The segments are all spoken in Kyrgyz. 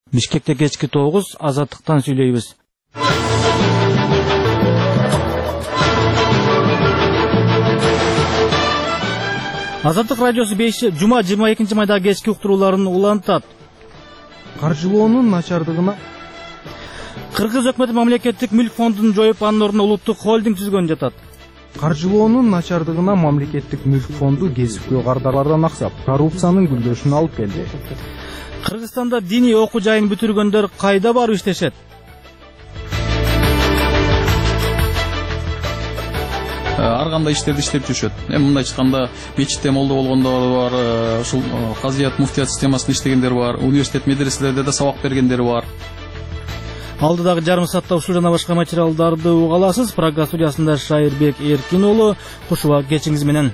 Бишкекте кечки 9 Азаттыктан сүйлөйбүз. Азаттык радиосу 5 жума 22 майда кечки уктурууларын улантат. Каржылоонун начардыгына Кыргыз өкмөтү мамлекеттик мүлк фондун жоюп, анын ордуна улуттук холдинг түзгөн жатат. Каржылоонун начардыгына мамлекеттик мүлк фонду кесипкөй кардарлардан аксап, коррупциянын гүлдөшүнө алып келди. Кыргызстанда диний окуу жайын бүтүргөндөр кайда барып иштешет? Ар кандай иштерди иштеп жүрүшөт. Мындай айтканда, мечитте молдо болгондор бар, ушул казият, муфтият системасында иштегендер бар, университет, медреселерде да сабак бергендер бар. Алдыдагы жарым саатта ушул жана башка материалдарды уга аласыз. Программа студиясында Шайырбек Эркин уулу, кушуба кечиңиз менен.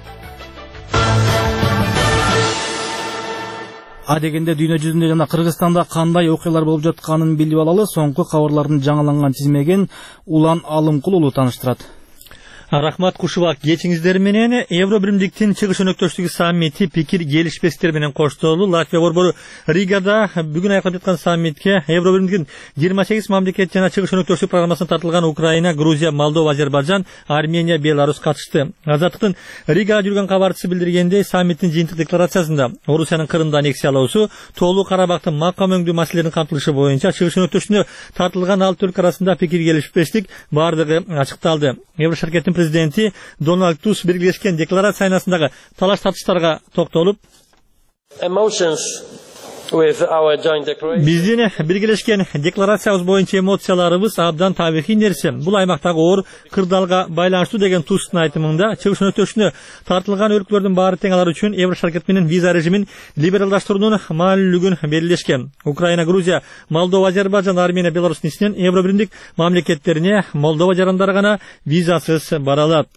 Адегенде дүйнө жүзүндө жана Кыргызстанда кандай окуялар болуп жатканын билип алалы. Соңку кабарлардын жаңаланган тизмеген Улан Алымкул уулу таныштырат. Рахмат, кушубак кечиңиздер менен. Евробиримдиктин чыгыш өнөктөштүгү саммити пикир келишпестер менен коштолду. Латвия борбору Ригада бүгүн аякалып жаткан саммитке Евробиримдиктин 28 мамлекет жана чыгыш өнөктөштүк программасына тартылган Украина, Грузия, Молдова, Азербайжан, Армения, Беларусь катышты. Азаттыктын Ригага жүргөн кабарчысы билдиргендей, саммиттин жыйынтык декларациясында Орусиянын Крымды аннексия алуусу, Тоолуу Карабактын макам өңдүү маселелеринин камтылышы боюнча чыгыш өнөктөштүгүнө тартылган 6 өлкө арасында пикир келишпештик бардыгы ачыкталды. Еврошаркеттин президенти Дональд Туск белгилешкен декларация айнасындагы талаш тартыштарга токтолуп, биздин белгилешкен декларациябыз боюнча эмоцияларыбыз абдан табигый нерсе. Бул аймактагы оор кырдаалга байланыштуу деген Тусктун айтымында, чыгыш өнөктөштүгүнө тартылган өлкөлөрдүн баары тең алар үчүн Еврошаркет менен виза режимин либералдаштыруунун маанилүүлүгүн белгилешкен. Украина, Грузия, Молдова, Азербайжан, Армения, Беларусь ичинен Евробиримдик мамлекеттерине Молдова жарандары гана визасыз бара алат.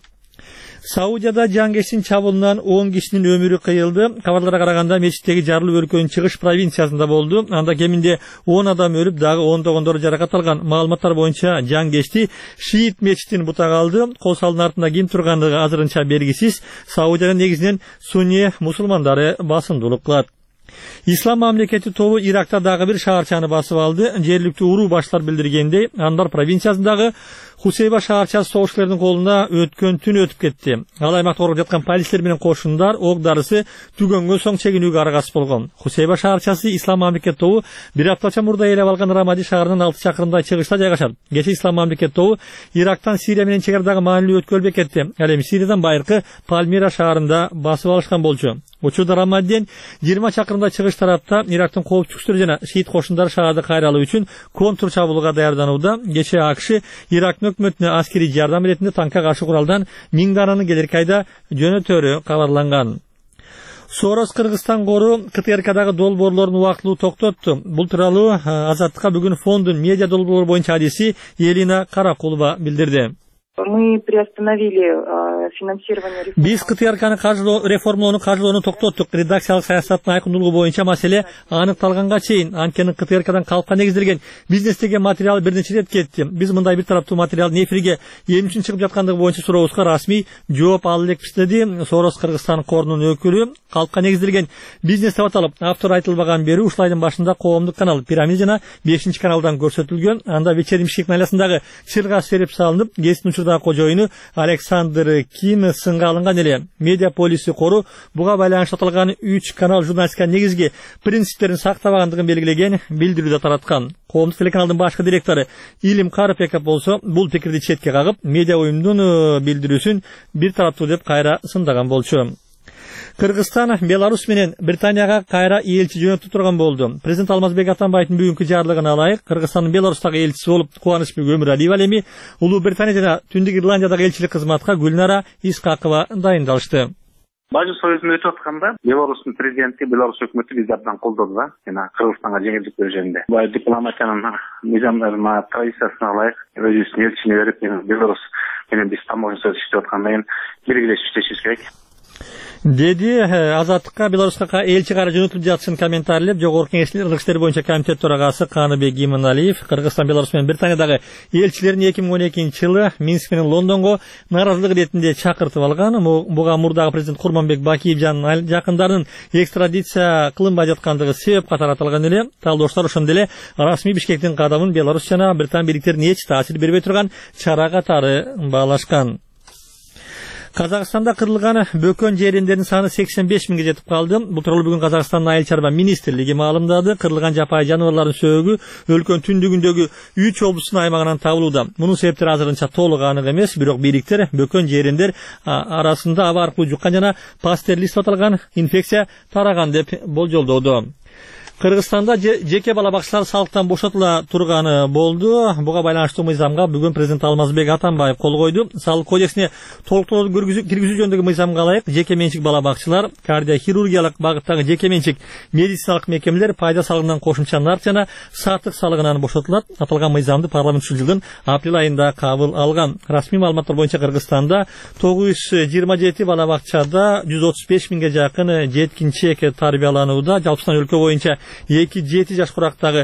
Саудияда жангештин чабуулунан 10 кишинин өмүрү кыйылды. Кабарларга караганда мечиттеги жарылуу өлкөнүн чыгыш провинциясында болду. Анда кеминде 10 адам өлүп, дагы ондогондору жаракат алган. Маалыматтар боюнча жангешти Шиит мечитин бутага алды. Кол салдын артында ким тургандыгы азырынча белгисиз. Саудиянын негизинен сунни мусулмандары басымдуулук кылат. Ислам мамлекети тобу Иракта дагы бир шаарчаны басып алды. Жергиликтүү уруу баштар билдиргендей, Андар провинциясындагы Хусейба шаарчасы согушчулардын колуна өткөн түн өтүп кетти. Ал аймакта оруп жаткан полицейлер менен кошундар ок дарысы түгөнгөн соң чегинүүгө аргасыз болгон. Хусейба шаарчасы Ислам мамлекет тобу бир аптача мурда ээлеп алган Рамади шаарынан 6 чакырымдай чыгышта жайгашат. Кечээ Ислам мамлекет тобу Ирактан Сирия менен чегарадагы маанилүү өткөл бекетти. Ал эми Сириядан байыркы Пальмира шаарында басып алышкан болчу. Учурда Рамадиден 20 чакырымдай чыгыш тарапта Ирактын коопчуктары жана шиит кошундары шаарды кайралуу үчүн контур чабуулга даярданууда. Кечээ АКШ Ирактын өкмөтүнө аскерий жардам иретинде танкка каршы куралдан 1000 дананы келерки айда жөнөтөрү кабарланган. Сорос Кыргызстан кору КТРКдагы долбоорлорун убактылуу токтотту. Бул тууралуу Азаттыкка бүгүн фондун медиа долбоорлор боюнча адиси Елена Каракулова билдирди. Мы приостановили финансирование реформы. Биз КТРКны реформалоону каржылоону токтоттук. Редакциялык саясаттын айкындуулугу боюнча маселе аныкталганга чейин. Анткени КТРКдан калпка негизделген бизнестеги материал бир нече рет кетти. Биз мындай бир тараптуу материалдын эфирге эмне үчүн чыгып жаткандыгы боюнча сурообузга расмий жооп ала элекпиз, деди Сорос Кыргызстан корунун өкүлү. Калпка негизделген бизнес деп аталып, автор айтылбаган бери ушул айдын башында коомдук канал Пирамид жана 5-каналдан көрсөтүлгөн. Анда вечерний Мишек найласындагы чырга сереп салынып, кесиптин учурдагы кожоюну Александр Ким сынга алынган эле. Медиа полиси кору буга байланыштуу аталган 3 канал журналистика негизги принциптерин сактабагандыгын белгилеген билдирүүдө тараткан. Коомдук телеканалдын башкы директору Илим Карапеков болсо, бул пикирди четке кагып, медиа уюмдун билдирүүсүн бир тараптуу деп кайра сындаган болчу. Кыргызстан Беларусь менен Британияга кайра элчи жөнөтүп турган болду. Президент Алмазбек Атамбаевдин бүгүнкү жарлыгына ылайык, Кыргызстандын Беларустагы элчиси болуп Кубанычбек Өмүралиев ал эми Улуу Британия жана Түндүк Ирландиядагы элчилик кызматка Гүлнара Исхакова дайындалышты. Бажы союзун өтүп атканда Беларустун президенти Беларусь өкмөтү бизди абдан колдоду да, жана Кыргызстанга жеңилдик берүү жөнүндө. Бул дипломатиянын мыйзамдарына, традициясына ылайык өзүбүздүн элчини берип, Беларусь менен биз тамак жасап иштеп аткандан кийин биргелешип иштешибиз керек. деди Азаттыкка Беларуска элчи кара жөнөтүлүп жатышын комментарийлеп Жогорку Кеңештин ыргыз иштери боюнча комитет төрагасы Каныбек Иманалиев Кыргызстан, Беларусь менен Британиядагы элчилерин 2012-жылы Минск менен Лондонго нааразылык иретинде чакыртып алган. Буга мурдагы президент Курманбек Бакиев жанын жакындарынын экстрадиция кылынбай жаткандыгы себеп катары аталган эле. Талдооштор ошондой эле расмий Бишкектин кадамын Беларусь жана Британ бийликтерине эч таасир бербей турган чара катары баалашкан. Казакстанда кырылган бөкөн жериндердин саны 85 миңге жетип калды. Бул тууралуу бүгүн Казакстандын Айыл чарба министрлиги маалымдады. Кырылган жапайы жаныбарлардын сөөгү өлкөнүн түндүгүндөгү 3 облустун аймагынан табылууда. Мунун себептери азырынча толук анык эмес, бирок бийликтер бөкөн жериндер арасында аба аркылуу жуккан жана пастерлист деп аталган инфекция тараган деп болжолдоодо. Кыргызстанда жеке бала бакчалар салыктан бошотула турганы болду. Буга байланыштуу мыйзамга бүгүн президент Алмазбек Атамбаев кол койду. Салык кодексине толуктоолорду киргизүү жөнүндөгү мыйзамга ылайык жеке менчик бала бакчалар, кардиохирургиялык багыттагы жеке менчик медициналык мекемелер пайда салыгынан кошумча нарк жана сатык салыгынан бошотулат. Аталган мыйзамды парламент ушул жылдын апрель айында кабыл алган. Расмий маалыматтар боюнча Кыргызстанда 927 бала бакчада 135 миңге жакын жеткинчек тарбияланууда. Жалпысынан өлкө боюнча 2-7 жаш курактагы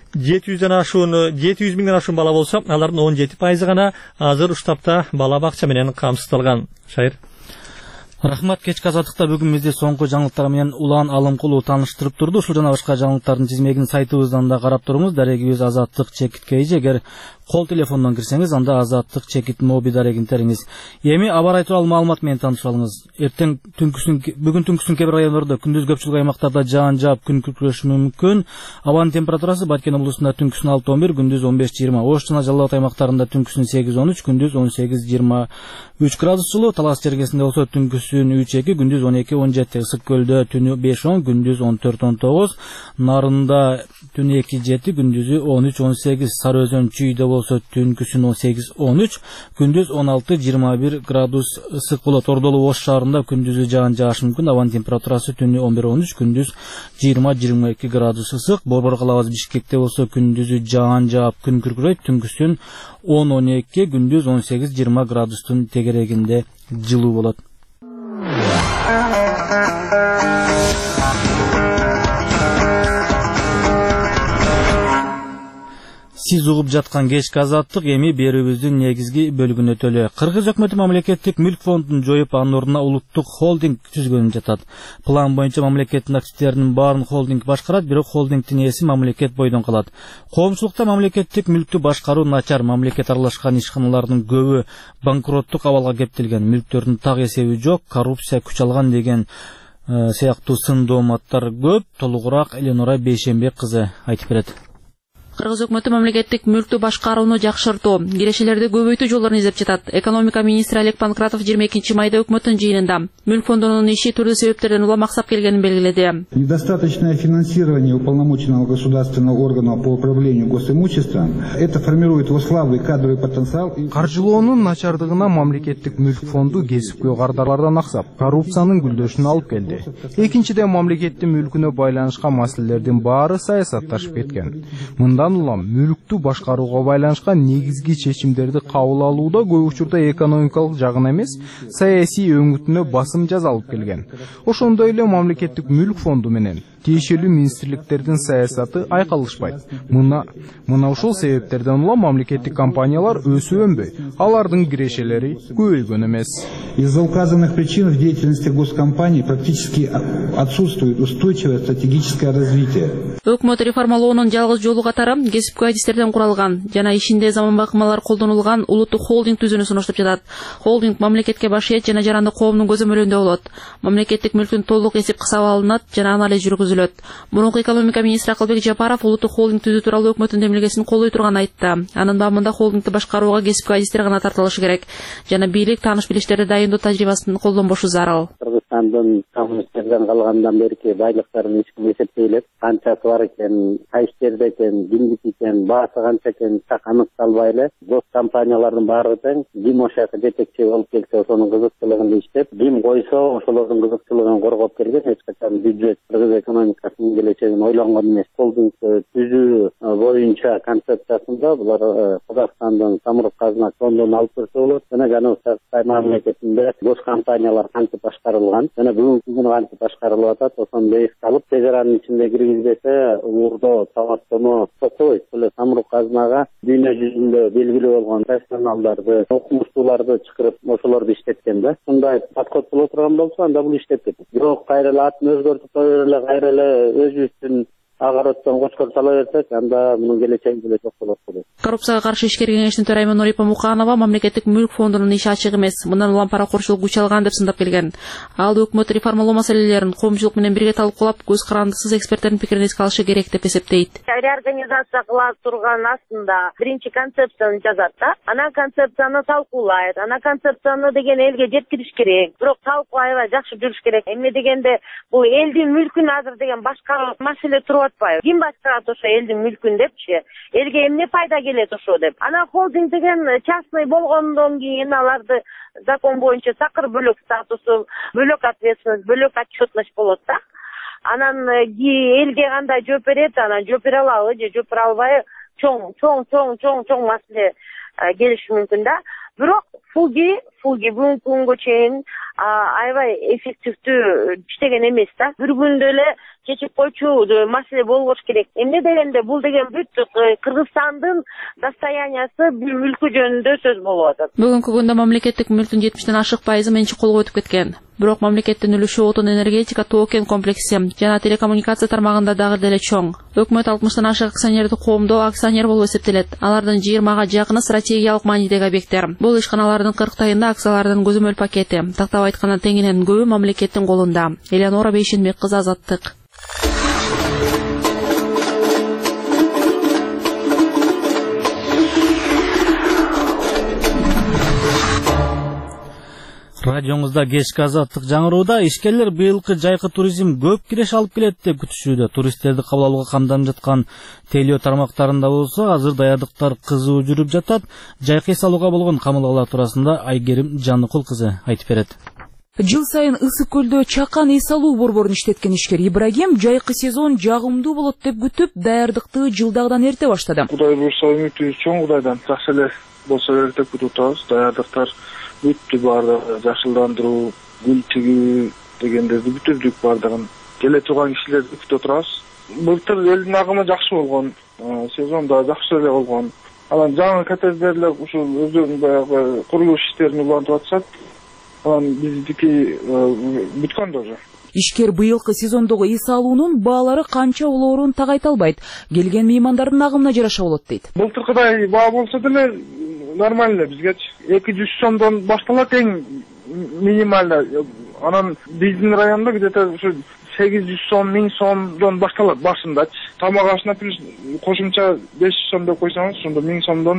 700 миңден ашуун бала болсо, алардын 17% гана азыр штабта бала бакча менен камсыздалган. Шайыр. Рахмат, кечки азаттыкта бүгүн бизди соңку жаңылыктар менен Улан Алымкулуу тааныштырып турду. Ушул жана башка жаңылыктардын тизмегин сайтыбыздан да карап туруңуз. Дарегибиз Азаттык чекит KG. Эгер кол телефондон кирсеңиз, анда Азаттык чекит моби дарегин териңиз. Эми аба ырайы тууралуу маалымат менен таанышып алыңыз. Бүгүн түнкүсүн кээ бир райондордо, күндүз көпчүлүк аймактарда жаан жаап күн күркүрөшү мүмкүн. Абанын температурасы Баткен облусунда түнкүсүн 6-11, күндүз 15-20. Ош жана Жалал Абад аймактарында түнкүсүн 8-13, күндүз 18-23 градус жылуу. Талас чергесинде болсо түнкүсүн 3-2, күндүз 12-17. Ысык көлдө түнү 5-10, күндүз 14-19. Нарында түнү 2-7, күндүзү 13-18. Сары Өзөн Чүйдө болсо түнкүсүн 18-13, күндүз 16-21 градус ысык болот. Ордолуу Ош шаарында күндүзү жаан жаашы мүмкүн. Абанын температурасы түнү 11-13, күндүз 20-22 градус ысык. Борбор калабыз Бишкекте болсо күндүзү жаан жаап күн күркүрөйт. Түнкүсүн 10-12, күндүз 18-20 градустун тегерегинде жылуу болот. Сиз угуп жаткан кечки азаттык эми берүүбүздүн негизги бөлүгүнө өтөлү. Кыргыз өкмөтү мамлекеттик мүлк фондун жоюп, анын ордуна улуттук холдинг түзгөнүн жатат. План боюнча мамлекеттин активдеринин баарын холдинг башкарат, бирок холдингдин ээси мамлекет бойдон калат. Коомчулукта мамлекеттик мүлктү башкаруу начар, мамлекет аралашкан ишканалардын көбү банкроттук абалга кептелген, мүлктөрдүн так эсеби жок, коррупция күч алган деген сыяктуу сын дооматтар көп. Толугураак Эленора Бейшембек кызы айтып берет. Кыргыз өкмөтү мамлекеттик мүлктү башкарууну жакшыртуу, кирешелерди көбөйтүү жолдорун издеп жатат. Экономика министри Олег Панкратов 22 майда өкмөттүн жыйынында мүлк фондунун иши түрдүү себептерден уламаксап келгенин белгиледи. Недостаточное финансирование уполномоченного государственного органа по управлению госимуществом это формирует его слабый кадровый потенциал. Каржылоонун начардыгына мамлекеттик мүлк фонду кесипкөй кардарлардан аксап, коррупциянын гүлдөшүнө алып келди. Экинчиден, мамлекеттин мүлкүнө байланышкан маселелердин баары саясатташып кеткен. Мындан улам мүлктү башкарууга байланышкан негизги чечимдерди кабыл алууда көп учурда экономикалык жагына эмес, саясий өңүтүнө басым жасалып келген. Ошондой эле мамлекеттик мүлк фонду менен тиешелүү министрликтердин саясаты айкалышпайт. Мына ушул себептерден улам мамлекеттик компаниялар өсүп өнбөй, алардын кирешелери көбөйгөн эмес. Из-за указанных причин в деятельности госкомпаний практически отсутствует устойчивое стратегическое развитие. Өкмөт реформалоонун жалгыз жолу катары кесипкөй адистерден куралган жана ишинде заманбап ыкмалар колдонулган улуттук холдинг түзүүнү сунуштап жатат. Холдинг мамлекетке башиет жана жарандык коомдун көзөмөлүндө болот. Мамлекеттик мүлктүн толук эсеп кысабы алынат жана анализ жүргүзүлөт. Мурунку экономика министри Акылбек Жапаров улуттук холдинг түзүү тууралуу өкмөттүн демилгесин колдой турганын айтты. Анын бабында холдингди башкарууга кесипкөй адистер гана тартылышы керек жана бийлик тааныш билиштерди дайындоо тажрыйбасын колдонбошу зарыл. Кыргызстандын коммунисттерден калгандан берки байлыктарын эч ким эсептей элек, канчасы бар экен, кайсы жерде экен, кимдики экен, баасы канча экен так аныкталбай эле. Гос компаниялардын баары тең, ким ошояка жетекчи болуп келсе, ошонун кызыкчылыгында иштеп, ким койсо ошолордун кызыкчылыгын коргоп келген, эч качан бюджет кыргыз экономикасынын келечегин ойлонгон эмес. Холдинг түзүү боюнча концепциясында булар Казакстандын самұрық қазына фондун алып көрсө болот. Жана жаныбыз мамлекетинде гос компаниялар кантип башкарылган, болгон. Жана бүгүнкү күнү кантип башкарылып атат, ошону ыкталып, чегаранын ичинде киргизбесе, уурдоо, сабаттоо, сокой, эле самрук казынага дүйнө жүзүндө белгилүү болгон профессионалдарды, окумуштууларды чакырып, ошолорду иштеткен да. Мындай подход боло турган болсо, анда бул иштеп кетет. Бирок кайра эле атын өзгөртүп кое береле, кайра эле өзүбүздүн агароттон кочкор сала берсек, анда мунун келечеги деле жок болот болот. Коррупцияга каршы ишкер кеңештин төрайымы Нурипа Муканова мамлекеттик мүлк фондунун иши ачык эмес, мындан улам паракорчулук күч алган деп сындап келген. Ал өкмөт реформалоо маселелерин коомчулук менен бирге талкуулап, көз карандысыз эксперттердин пикирин эске алышы керек деп эсептейт. Реорганизация кыла турган астында биринчи концепцияны жазат да, анан концепцияны талкуулайт, анан концепцияны деген элге жеткириш керек. Бирок талкуу аябай жакшы жүрүш керек. Эмне дегенде бул элдин мүлкүн азыр деген башка маселе туруп атпайбы? Ким башкарат ошо элдин мүлкүн депчи? Элге эмне пайда келет ошо деп. Анан холдинг деген частный болгондон кийин аларды закон боюнча такыр бөлөк статусу, бөлөк ответственность, бөлөк отчетность болот да. Анан элге кандай жооп берет, анан жооп бере алабы же жооп бере албайбы, чоң маселе келиши мүмкүн да. Бирок фуги бүгүнкү күнгө чейин аябай эффективдүү иштеген эмес да. Бир күндө эле чечип койчу маселе болбош керек. Эмне дегенде бул деген бүт Кыргызстандын достояниясы, мүлкү жөнүндө сөз болуп атат. Бүгүнкү күндө мамлекеттик мүлктүн 70тен ашык пайызы менчик колго өтүп кеткен. Бирок мамлекеттин үлүшү отун, энергетика, токен комплекси жана телекоммуникация тармагында дагы деле чоң. Өкмөт 60тан ашык акционерди коомдоо акционер болуп эсептелет. Алардын 20га жакыны стратегиялык маанидеги объекттер. Бул ишканалардын 40тайында акциялардын көзөмөл пакети. Тактап айтканда теңинен көбү мамлекеттин колунда. Элеонора Бейшенбек кызы, Азаттык. Радиоңузда кечки Азаттык жаңырууда ишкерлер быйылкы жайкы туризм көп киреш алып келет деп күтүшүүдө. Туристтерди кабыл алууга камданып жаткан телөө тармактарында болсо азыр даярдыктар кызуу жүрүп жатат. Жайкы эс алууга болгон камылгалар туурасында Айгерим Жаныкул кызы айтып берет. Жыл сайын Ысык көлдө чакан эс алуу борборун иштеткен ишкер Ибрагим жайкы сезон жагымдуу болот деп күтүп, даярдыкты жылдагыдан эрте баштады. Кудай буйрса үмүтүбүз чоң, Кудайдан жакшы эле болсо керек деп күтүп атабыз. Даярдыктар бүттү, баардыгы жашылдандыруу, гүл тигүү дегендерди бүтүрдүк, баардыгын келе турган кишилерди күтүп отурабыз. Былтыр элдин агымы жакшы болгон, сезон да жакшы эле болгон. Анан жаңы коттедждер ушул өздөрүнүн баягы курулуш иштерин улантып атышат. Анан биздики бүткөн да уже. Ишкер быйылкы сезондогу эс алуунун баалары канча болоорун так айта албайт. Келген меймандардын агымына жараша болот дейт. Былтыркыдай баа болсо деле нормально бизгечи 200 сомдон башталат эң минималда. Анан биздин районда где-то ушу 800 сом, 1000 сомдон башталат башындачы. Тамак ашына плюс кошумча 500 сом деп койсоңуз, ошондо 1000 сомдон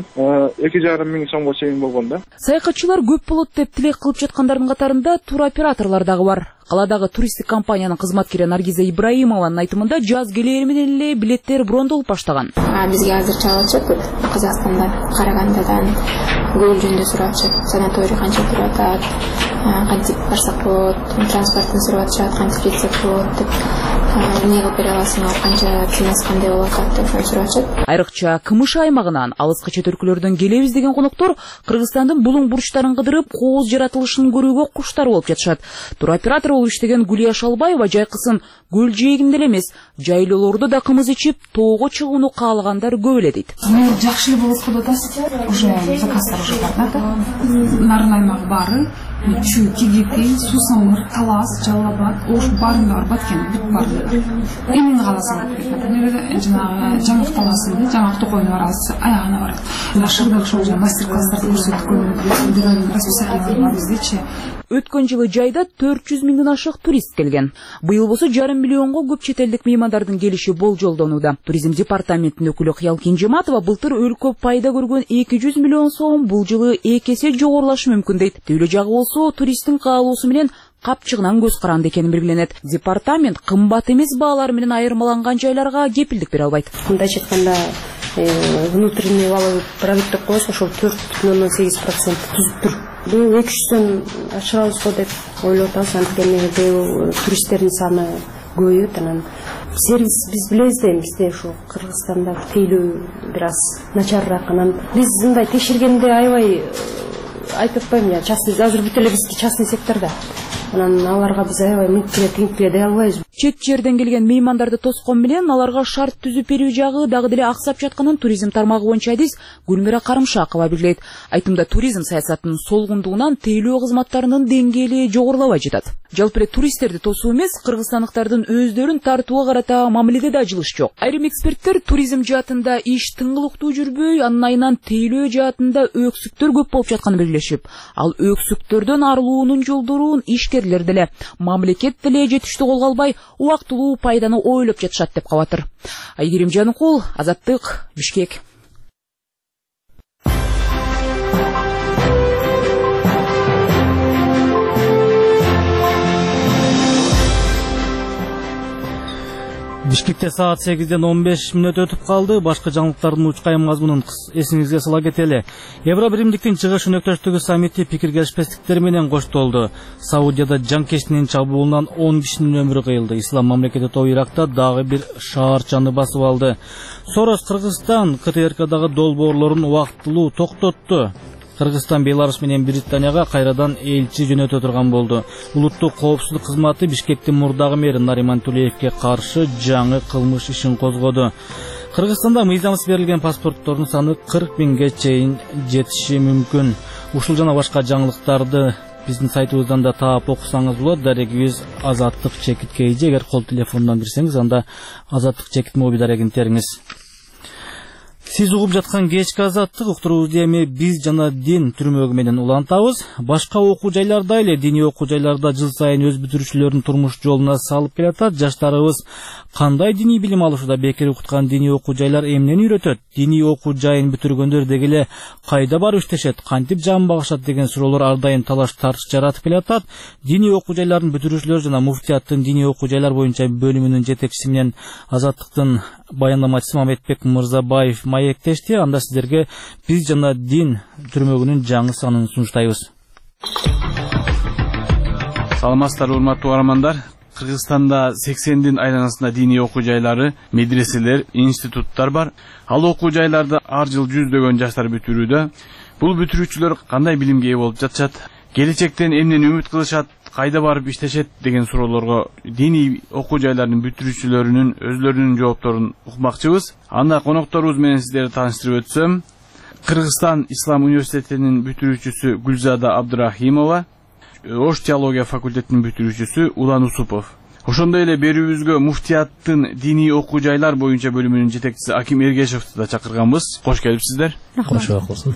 2500 сомго чейин болгон да. Саякатчылар көп болот деп тилек кылып жаткандардын катарында туроператорлор дагы бар. Каладагы туристтик компаниянын кызматкери Наргиза Ибраимованын айтымында жаз келери менен эле билеттер брондолуп баштаган. Бизге азыр чалып атат, Казакстанда, Карагандадан көл жөнүндө сурап атышат, санаторий канча туруп атат, кантип барсак болот, транспортун сурап атышат, кантип кетсек болот деп, эмне кылып бере аласыңар, канча кеңес кандай болот деп сурап атышат. Айрыкча КМШ аймагынан алыскы чет өлкөлөрдөн келебиз деген коноктор Кыргызстандын булуң бурчтарын кыдырып, кооз жаратылышын көрүүгө куштар болуп жатышат. Туроператор болуп иштеген Гүлия Шалбаева жайкысын көл жээгинде эле эмес, жайлоолордо да кымыз ичип, тоого чыгууну каалагандар көп эле дейт. Жакшы эле болот деп атасыз. Уже заказдар уже бар да. Нарын аймагы баары, Чү, Тигипи, Сусамыр, Талас, Жалалабад, Ош баарында бар баткен, бүт баары. Эмин каласына келет. Жанагы Жаңак таласында, Жаңак токойуна барабыз, аягына барат. Шырдак ошол мастер-класстарды көрсөткөн расписание бар биздечи. Өткөн жылы жайда 400 миңден ашык турист келген. Быйыл болсо 1,5 миллионго көп чет элдик меймандардын келиши болжолдонууда. Туризм департаментинин өкүлү Кыял Кенжематова былтыр өлкө пайда көргөн 200 миллион сом бул жылы 2 эсе жогорулашы мүмкүн дейт. Түүлө жагы болсо туристтин каалоосу менен капчыгынан көз каранды экени белгиленет. Департамент кымбат эмес баалар менен айырмаланган жайларга кепилдик бере албайт. Мындайча айтканда, внутренний валовый продукт деп коебуз, ошол 4,8% түзүп тур. Быйыл 200дөн ашырабызбы деп ойлоп атабыз, анткени быйыл туристтердин саны көбөйөт. Анан сервис биз билебиз да, бизде ушу Кыргызстанда тейлөө бир аз начарыраак. Анан биз мындай текшергенде аябай айтып атпайм, частный азыр бүт эле бизги частный секторда. анан аларга биз аябай мүмкүн кире албайбыз. Чет жерден келген меймандарды тоскон менен аларга шарт түзүп берүү жагы дагы деле аксап жатканын туризм тармагы боюнча адис Гүлмира Карымшакова билдирет. Айтымда туризм саясатынын солгундугунан тейлөө кызматтарынын деңгээли жогорулабай жатат. Жалпы эле туристтерди тосуу эмес, кыргызстандыктардын өздөрүн тартууга карата мамиледе да жылыш жок. Айрым эксперттер туризм жаатында иш тыңгылыктуу жүрбөй, анын айынан тейлөө жаатында өксүктөр көп болуп жатканын белгилешип, ал өксүктөрдөн арылуунун жолдорун ишкерлер деле, мамлекет деле жетиштүү колго албай, убактылуу пайданы ойлоп жатышат деп кабатыр. Айгерим Жаныкул, Азаттык, Бишкек. Бишкекте саат 8:15 өтүп калды. Башка жаңылыктардын учкайым мазмунун эсиңизге сала кетели. Евро биримдиктин чыгыш өнөктөштүгү саммити пикир келишпестиктер менен коштолду. Саудияда жанкечтинин чабуулунан 10 кишинин өмүрү кыйылды. Ислам мамлекети тобу Иракта дагы бир шаарчаны басып алды. Сорос Кыргызстан КТРКдагы долбоорлорун убактылуу токтотту. Кыргызстан Беларусь менен Британияга кайрадан элчи жөнөтө турган болду. Улуттук коопсуздук кызматы Бишкектин мурдагы мэри Нариман Тулеевге каршы жаңы кылмыш ишин козгоду. Кыргызстанда мыйзамсыз берилген паспорттордун саны 40 миңге чейин жетиши мүмкүн. Ушул жана башка жаңылыктарды биздин сайтыбыздан да таап окусаңыз болот. Дарегибиз Азаттык чекит KG. Эгер кол телефондон кирсеңиз, анда Азаттык чекит моби дарегин териңиз. Сиз угуп жаткан кечки Азаттык, уктуруубузду эми биз жана дин түрмөгү менен улантабыз. Башка окуу жайларда эле диний окуу жайларда жыл сайын өз бүтүрүүчүлөрүн турмуш жолуна салып келатат. Жаштарыбыз кандай диний билим алышууда бекер окуткан диний окуу жайлар эмнени үйрөтөт? Диний окуу жайын бүтүргөндөр дегеле кайда барып иштешет? Кантип жан багышат деген суроолор ар дайым талаш тартыш жаратып келатат. Диний окуу жайлардын бүтүрүүчүлөр жана муфтияттын диний окуу жайлар боюнча бөлүмүнүн жетекчиси менен Азаттыктын баяндамачысы Мамедбек Мырзабаев маектешти. Анда сиздерге биз жана дин түрмөгүнүн жаңы санын сунуштайбыз. Саламатсыздар, урматтуу угармандар. Кыргызстанда 80дин айланасында диний окуу жайлары, медреселер, институттар бар. Ал окуу жайларда ар жыл жүздөгөн жаштар бүтүрүүдө. Бул бүтүрүүчүлөр кандай билимге ээ болуп жатышат? Келечектен эмнени үмүт кылышат? Кайда барып иштешет деген суроолорго диний окуу жайлардын бүтүрүүчүлөрүнүн өзлөрүнүн жоопторун укмакчыбыз. Анда конокторубуз менен сиздерди тааныштырып өтсөм, Кыргызстан Ислам университетинин бүтүрүүчүсү Гүлзада Абдырахимова, Ош теология факультетинин бүтүрүүчүсү Улан Усупов. Ошондой эле берүүбүзгө муфтияттын диний окуу жайлар боюнча бөлүмүнүн жетекчиси Аким Эргешевди да чакырганбыз. Кош келипсиздер. Кош болсун.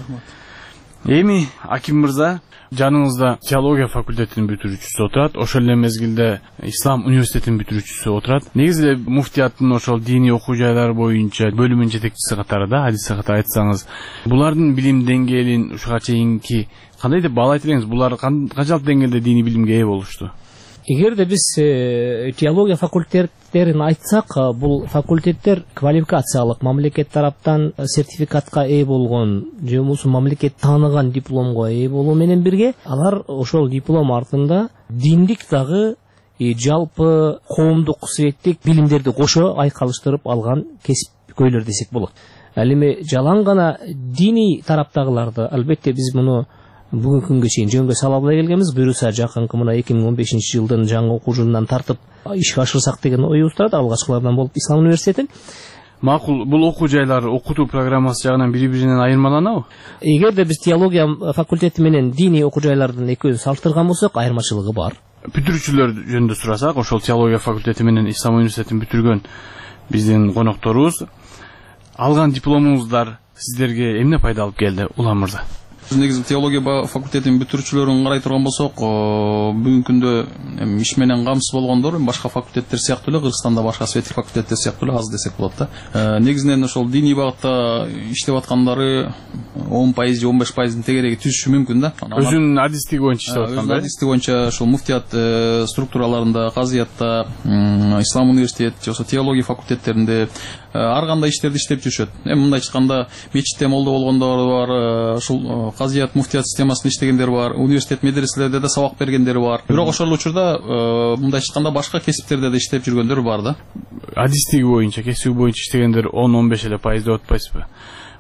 Эми Аким мырза, жаныңызда теология факультетинин бүтүрүүчүсү отурат, ошол эле мезгилде Ислам университетинин бүтүрүүчүсү отурат. Негизи эле муфтияттын ошол диний окуу жайлар боюнча бөлүмүнүн жетекчиси катарында, адиси катары айтсаңыз, булардын билим деңгээлин ушуга чейинки кандай деп баалайт элеңиз? Булар канчалык деңгээлде диний билимге ээ болушту? Эгерде биз теология факультеттерин айтсак, бул факультеттер квалификациялык мамлекет тараптан сертификатка ээ болгон же болбосо мамлекет тааныган дипломго ээ болуу менен бирге, алар ошол диплом артында диндик дагы жалпы коомдук сыйеттик билимдерди кошо айкалыштырып алган кесипкөйлөр десек болот. Ал эми жалаң гана диний тараптагыларды албетте биз муну бүгүнкү күнгө чейин жөнгө сала албай келгенбиз. Буюрса жакынкы мына 2015-жылдын жаңы окуу жылынан тартып ишке ашырсак деген оюбуз турат. Алгачкылардан болуп Ислам университетин. Макул, бул окуу жайлар окутуу программасы жагынан бири-биринен айырмаланабы? Эгерде биз теология факультети менен диний окуу жайлардын экөөсүн салыштырган болсок, айырмачылыгы бар. Бүтүрүүчүлөр жөнүндө сурасак, ошол теология факультети менен Ислам университетин бүтүргөн биздин конокторубуз, алган дипломуңуздар сиздерге эмне пайда алып келди, Улан мырза? Негизи теология факультетинин бүтүрүүчүлөрүн карай турган болсок, бүгүнкү күндө иш менен камсыз болгондор башка факультеттер сыяктуу эле, Кыргызстанда башка светик факультеттер сыяктуу эле аз десек болот да. Негизинен ошол диний багытта иштеп аткандары 10% же 15%дын тегереги түзүшү мүмкүн да. Өзүнүн адистиги боюнча иштеп атканда. Адистиги боюнча ошол муфтият структураларында, казыятта, Ислам университет же болбосо теология факультеттеринде ар кандай иштерди иштеп жүрүшөт. Эми мындай айтканда, мечитте молдо болгондор бар, ушул казыят муфтият системасында иштегендер бар, университет медреселерде да сабак бергендер бар. Бирок ошол учурда мындай айтканда башка кесиптерде да иштеп жүргөндөр бар да. Адистиги боюнча, кесиби боюнча иштегендер 10-15% эле деп атпайсызбы?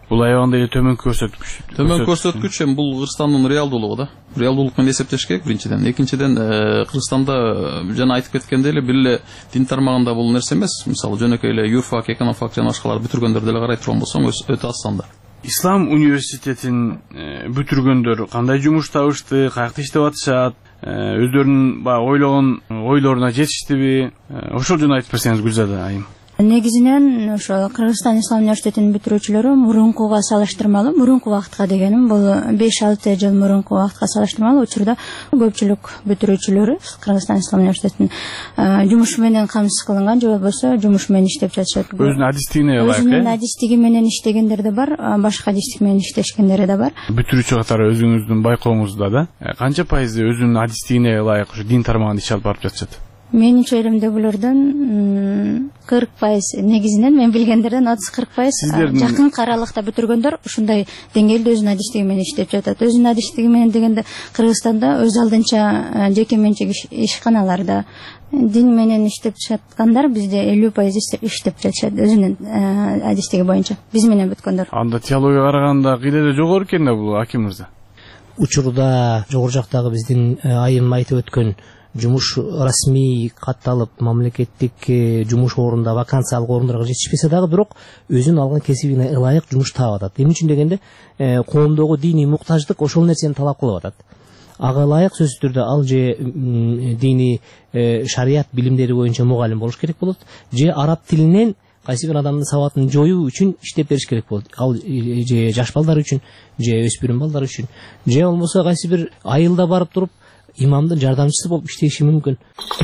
Бул аябаганда эле төмөнкү көрсөткүч. Төмөнкү көрсөткүч эми бул Кыргызстандын реалдуулугу да. Реалдуулук менен эсептеш керек биринчиден. Экинчиден Кыргызстанда жана айтып кеткендей эле бир эле дин тармагында бул нерсе эмес. Мисалы жөнөкөй эле юрфак, экономфак жана башкаларды бүтүргөндөр деле карай турган болсоң өтө аз санда. Ислам университетин бүтүргөндөр кандай жумуш табышты, каякта иштеп атышат, өздөрүнүн ойлогон ойлоруна жетиштиби? Ошол жөнүндө айтып берсеңиз Гүлзада айым. Негизинен ошо Кыргызстан Ислам университетинин бүтүрүүчүлөрү мурункуга салыштырмалуу, мурунку убакытка дегеним бул 5-6 жыл мурунку убакытка салыштырмалуу учурда көпчүлүк бүтүрүүчүлөрү Кыргызстан Ислам университетинин жумушу менен камсыз кылынган же болбосо жумуш менен иштеп жатышат. Өзүнүн адистигине ылайык. Өзүнүн адистиги менен иштегендер да бар, башка адистик менен иштешкендери да бар. Бүтүрүүчү катары өзүңүздүн байкооңузда да канча пайызы өзүнүн адистигине ылайык ушу дин тармагында иш алып барып жатышат? Менимче элимдегилерден 40%, негизинен мен билгендерден 30-40% жакын аралыкта бүтүргөндөр ушундай деңгээлде өзүнүн адистиги менен иштеп жатат. Өзүнүн адистиги менен дегенде Кыргызстанда өз алдынча жеке менчик ишканаларда дин менен иштеп жаткандар бизде 50% иштеп жатышат өзүнүн адистиги боюнча. Биз менен бүткөндөр. Анда теологияга караганда кыйла жогору экен да бул Аким мырза. Учурда жогору жактагы биздин айым айтып өткөн жумуш расмий катталып мамлекеттик жумуш орунда вакансиялык орундарга жетишпесе дагы бирок өзүнүн алган кесибине ылайык жумуш таап атат. Эмне үчүн дегенде коомдогу диний муктаждык ошол нерсени талап кылып атат. Ага ылайык сөзсүз түрдө ал же диний шарият билимдери боюнча мугалим болуш керек болот, же араб тилинен кайсы бир адамдын сабатын жоюу үчүн иштеп бериш керек болот. Ал же жаш балдар үчүн, же өспүрүм балдар үчүн, же болбосо кайсы бир айылда барып туруп имамдын жардамчысы болуп иштеши мүмкүн.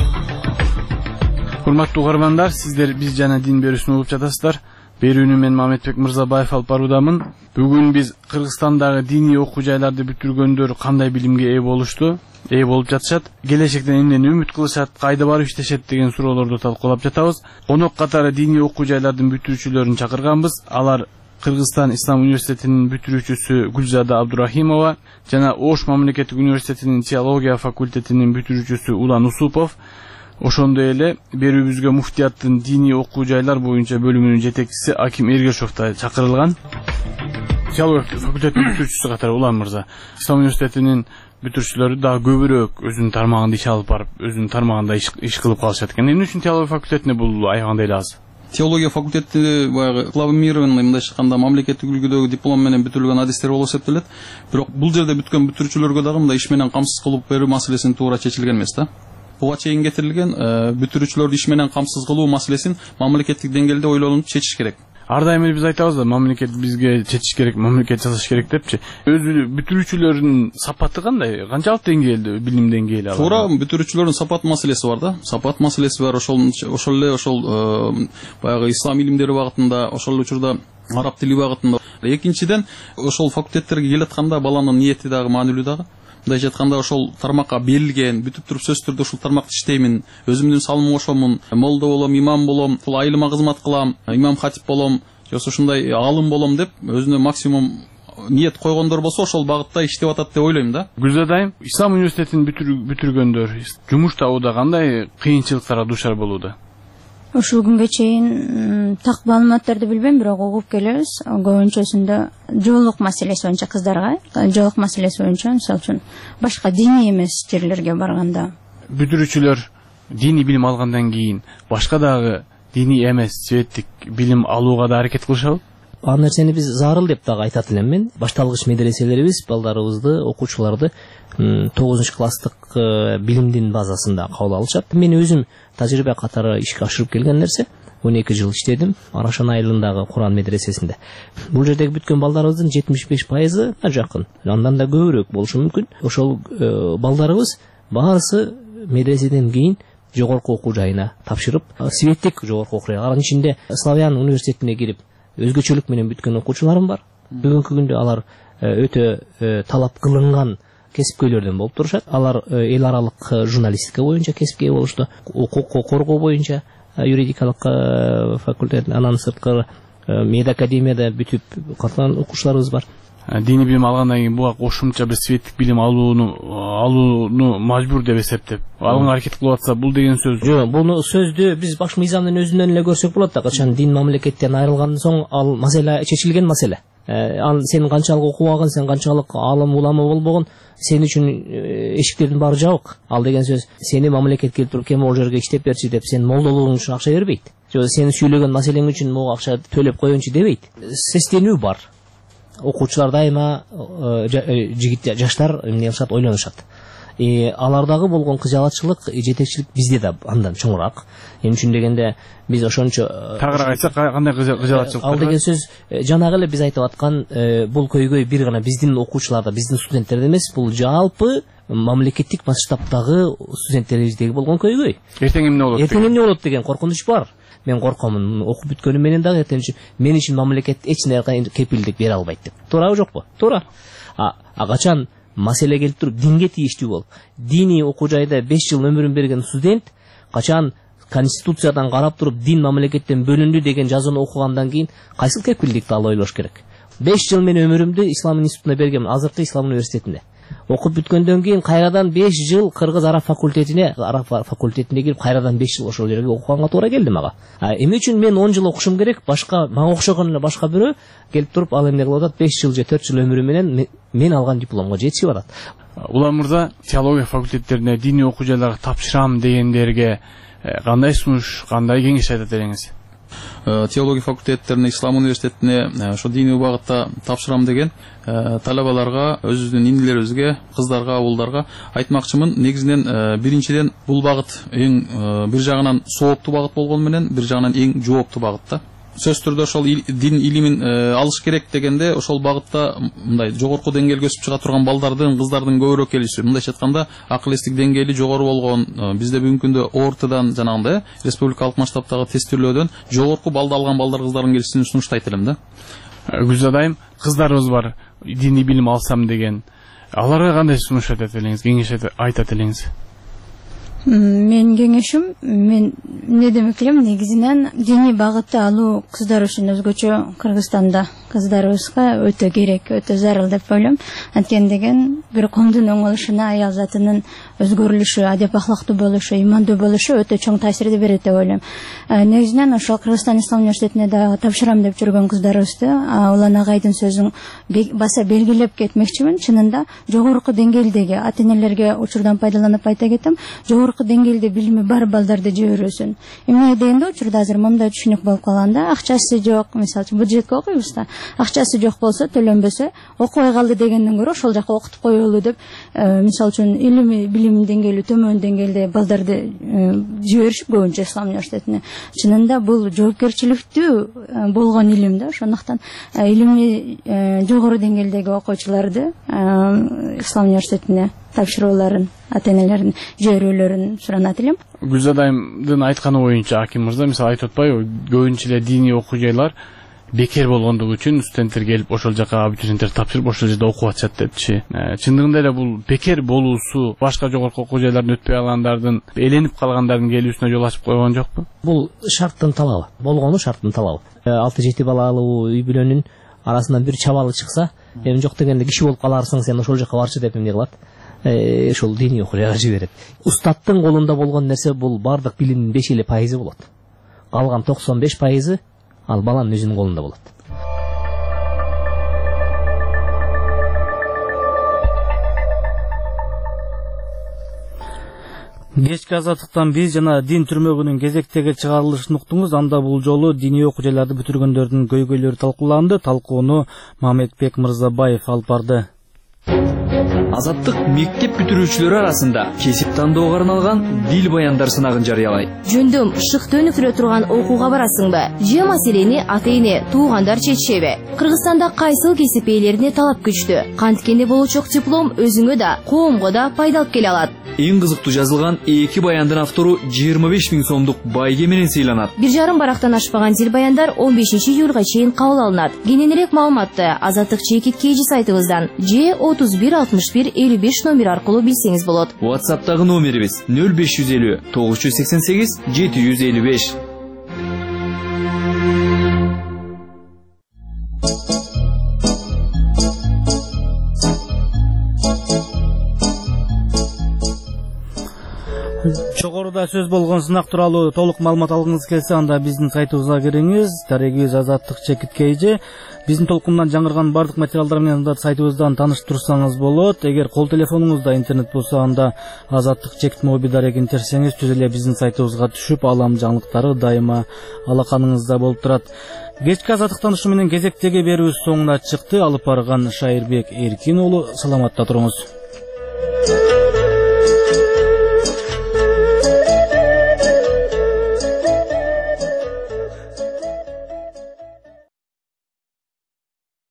Урматтуу угармандар, сиздер биз жана дин берүүсүн угуп жатасыздар. Берүүнү мен Мамедбек Мырзабаев алып баруудамын. Бүгүн биз Кыргызстандагы диний окуу жайларды бүтүргөндөр кандай билимге ээ болушту, ээ болуп жатышат, келечектен эмнени үмүт кылышат, кайда барып иштешет деген суроолорду талкуулап жатабыз. Конок катары диний окуу жайлардын бүтүрүүчүлөрүн чакырганбыз. Алар Кыргызстан Ислам университетинин бүтүрүүчүсү Гүлзада Абдурахимова жана Ош мамлекеттик университетинин теология факультетинин бүтүрүүчүсү Улан Усупов, ошондой эле берүүбүзгө муфтияттын диний окуу жайлар боюнча бөлүмүнүн жетекчиси Аким Эргешов да чакырылган. Теология факультетинин бүтүрүүчүсү катары Улан мырза, Ислам университетинин бүтүрүүчүлөрү дагы көбүрөөк өзүнүн тармагында иш алып барып, өзүнүн тармагында иш кылып калышат экен. Эмне үчүн теология факультетине бул аягында эле аз? Теология факультети баягы дипломированный мындайча айтканда мамлекеттик үлгүдөгү диплом менен бүтүрүлгөн адистер болуп эсептелет. Бирок бул жерде бүткөн бүтүрүүчүлөргө дагы мындай иш менен камсыз кылып берүү маселесин туура чечилген эмес да. Буга чейин кетирилген бүтүрүүчүлөрдү иш менен камсыз кылуу маселесин мамлекеттик деңгээлде ойлонуп чечиш керек. Ар дайым эле биз айтабыз да, мамлекет бизге чечиш керек, мамлекет жасаш керек депчи. Өзү бүтүрүүчүлөрдүн сапаты кандай? Канчалык деңгээлде билим деңгээли алат? Туура, бүтүрүүчүлөрдүн сапат маселеси бар да. Сапат маселеси бар, ошол эле баягы ислам илимдери багытында, ошол учурда араб тили багытында. Экинчиден, ошол факультеттерге келатканда баланын ниети дагы маанилүү дагы. Мындайча айтканда ошол тармакка берилген, бүтүп туруп сөзсүз түрдө ушул тармакта иштеймин, өзүмдүн салымым ошомун, молдо болом, имам болом, ушул айылыма кызмат кылам, имам хатип болом, же ушундай алым болом деп өзүнө максимум ниет койгондор болсо ошол багытта иштеп атат деп ойлойм да. Гүлзадайым, Ислам университетин бүтүргөндөр жумуш табууда кандай кыйынчылыктарга дуушар болууда? Ушул күнгө чейин так маалыматтарды билбейм, бирок угуп келебиз. Көбүнчөсүндө жоолук маселеси боюнча кыздарга, жоолук маселеси боюнча, мисалы үчүн башка диний эмес жерлерге барганда. Бүтүрүүчүлөр диний билим алгандан кийин башка дагы диний эмес светтик билим алууга да аракет кылышабы? Ал нерсени биз зарыл деп дагы айтат элем мен. Башталгыч медреселерибиз балдарыбызды, окуучуларды 9-класстык билимдин базасында кабыл алышат. Мен өзүм тажрыйба катары ишке ашырып келген нерсе. 12 жыл иштедим Арашан айылындагы Куран медресесинде. Бул жердеги бүткөн балдарыбыздын 75% жакын, андан да көбүрөөк болушу мүмкүн. Ошол балдарыбыз баарысы медреседен кийин жогорку окуу жайына тапшырып, светтик жогорку окуу жайы. Алардын ичинде Славян университетине кирип өзгөчөлүк менен бүткөн окуучуларым бар. Бүгүнкү күндө алар өтө талап кылынган кесипкөйлөрдөн болуп турушат. Алар эл аралык журналистика боюнча кесипке болушту, укукку коргоо боюнча юридикалык факультет, анан сырткы медакадемияда бүтүп калган окуучуларыбыз бар. Диний билим алгандан кийин буга кошумча бир светтик билим алууну мажбур деп эсептеп алганга аракет кылып атса, бул деген сөз. Жок, буну сөздү биз баш мыйзамдын өзүнөн эле көрсөк болот да, качан дин мамлекеттен айрылгандан соң ал маселе чечилген маселе. Сен канчалык окубаган, сен канчалык алым улама болбогон, сен үчүн эшиктердин баары жабык. Ал деген сөз сени мамлекет келтирип кем ол жерге иштеп берчи деп сен молдолугуң үчүн акча бербейт. Же сен сүйлөгөн маселең үчүн могу акча төлөп коеюнчу дебейт. Сестенүү бар. Окуучулар дайыма жигит жаштар эмне кылышат, ойлонушат. Алардагы болгон кыжалатчылык, жетекчилик бизде да андан чоңураак. Эмне үчүн дегенде биз ошончо тагыраак айтсак кандай кыжалатчылык ал деген сөз жанагы эле биз айтып аткан бул көйгөй бир гана биздин окуучуларда, биздин студенттерде эмес, бул жалпы мамлекеттик масштабтагы студенттерибиздеги болгон көйгөй. Эртең эмне болот? Эртең эмне болот деген коркунуч бар. Мен коркомун, окуп бүткөнүм менен дагы эртең мен үчүн мамлекет эч нерсе кепилдик бере албайт деп. Туурабы жокпу? Туура. Качан маселе келтирип динге тийиштүү болуп, диний окуу жайда 5 жыл өмүрүн берген студент качан конституциядан карап туруп дин мамлекеттен бөлүндү деген жазууну окугандан кийин кайсыл кепилдикти ал ойлош керек. 5 жыл мен өмүрүмдү ислам институтуна бергем, азыркы ислам университетинде. Окуп бүткөндөн кийин кайрадан 5 жыл кыргыз араб факультетине кирип кайрадан 5 жыл ошол жерге окуганга туура келди мага. Эмне үчүн мен 10 жыл окушум керек, башка мага окшогон эле башка бирөө келип туруп ал эмне кылып атат, 5 жыл же 4 жыл өмүрү менен мен алган дипломго жетишип атат. Улан мырза, теология факультеттерине, диний окуу жайларга тапшырам дегендерге кандай сунуш, кандай кеңеш айтат элеңиз? Теология факультеттерине, ислам университетине ошо диний багытта тапшырам деген талабаларга, өзүбүздүн инилерибизге, кыздарга, абулдарга айтмакчымын. Негизинен биринчиден бул багыт эң бир жагынан сооптуу багыт болгону менен, бир жагынан эң жооптуу багыт да. Сөз түрдө ошол дин илимин алыш керек дегенде ошол багытта мындай жогорку деңгээлге өсүп чыга турган балдардын, кыздардын көбүрөөк келиши. Мындайча айтканда, акыл эстик деңгээли жогору болгон, бизде бүгүнкү күндө ОРТдан жанагындай республикалык масштабтагы тестирлөөдөн жогорку балды алган балдар, кыздардын келишин сунуштайт элем да. Гүлзада айым, кыздарыбыз бар, диний билим алсам деген. Аларга кандай сунуш айтат элеңиз, кеңеш айтат элеңиз? Мен кеңешим, мен не демек элем, негизинен диний багытты алуу кыздар үчүн өзгөчө Кыргызстанда кыздарыбызга өтө керек, өтө зарыл деп ойлойм. Анткени деген бир коомдун оңолушуна аял затынын өзгөрүлүшү, адеп ахлактуу болушу, имандуу болушу өтө чоң таасирди берет деп ойлойм. Негизинен ошол Кыргызстан ислам университетине да тапшырам деп жүргөн кыздарыбызды Улан агайдын сөзүн баса белгилеп кетмекчимин. Чынында жогорку деңгээлдеги ата-энелерге учурдан пайдаланып айта кетем, жогорку деңгээлде билими бар балдарды жиберүүсүн. Эмне дегенде учурда азыр мындай түшүнүк болуп калганда, акчасы жок, мисалы үчүн бюджетке окуйбуз да, акчасы жок болсо, төлөнбөсө, окубай калды дегенден көрө ошол жака окутуп коелу деп, мисалы үчүн илими билим деңгээли төмөн деңгээлде балдарды жиберишип көбүнчө ислам университетине. Чынында бул жоопкерчиликтүү болгон илим да, ошондуктан илими жогору деңгээлдеги окуучуларды ислам университетине тапшырууларын, ата-энелердин жиберүүлөрүн суранат элем. Гүлзада айымдын айтканы боюнча, Аким мырза, мисалы айтып атпайбы, көбүнчө эле диний окуу жайлар бекер болгондугу үчүн студенттер келип ошол жака абитуриенттер тапшырып ошол жерде окуп атышат депчи. Чындыгында эле бул бекер болуусу башка жогорку окуу жайлардан өтпөй алгандардын, эленип калгандардын келүүсүнө жол ачып койгон жокпу? Бул шарттын талабы, болгону шарттын талабы. 6-7 балалуу үй бүлөнүн арасынан бир чабалы чыкса, эми жок дегенде киши болуп каларсың, сен ошол жака барчы деп эмне кылат? Ошол диний окуу жайга жиберет. Устаттын колунда болгон нерсе бул бардык билимдин 5% болот. Калган 95% ал баланын өзүнүн колунда болот. Кечки азаттыктан биз жана дин түрмөгүнүн кезектеги чыгарылышын уктуңуз. Анда бул жолу диний окуу жайларды бүтүргөндөрдүн көйгөйлөрү талкууланды. Талкууну Мамедбек Мырзабаев алып барды. Азаттык мектеп бүтүрүүчүлөрү арасында кесип тандоого арналган дил баяндар сынагын жарыялайт. Жөндөм шыкты өнүктүрө турган окууга барасыңбы? Же маселени ата-эне, туугандар чечишеби? Кыргызстанда кайсыл кесип ээлерине талап күчтүү? Канткенде болучок диплом өзүңө да, коомго да пайда алып келе алат. Эң кызыктуу жазылган 2 баяндын автору 25 000 сомдук байге менен сыйланат. 1,5 барактан ашпаган дил баяндар 15 июлга чейин кабыл алынат. Кененирээк маалыматты Азаттык чекит KG сайтыбыздан же 31 61 55 номер аркылуу билсеңиз болот. WhatsApp'тагы номерибиз 0550 988 755. Жогоруда сөз болгон сынак тууралуу толук маалымат алгыңыз келсе, анда биздин сайтыбызга кириңиз. Дарегибиз Азаттык Чекитке эже. Биздин толкундан жаңырган бардык материалдар менен анда сайтыбыздан таанышып турсаңыз болот. Эгер кол телефонуңузда интернет болсо, анда Азаттык Чекит моби дарегин терсеңиз түз эле биздин сайтыбызга түшүп, алам жаңылыктары дайыма алаканыңызда болуп турат. Кечки азаттыктан ушу менен кезектеги берүүбүз соңуна чыкты. Алып барган Шайырбек Эркин уулу, саламатта туруңуз.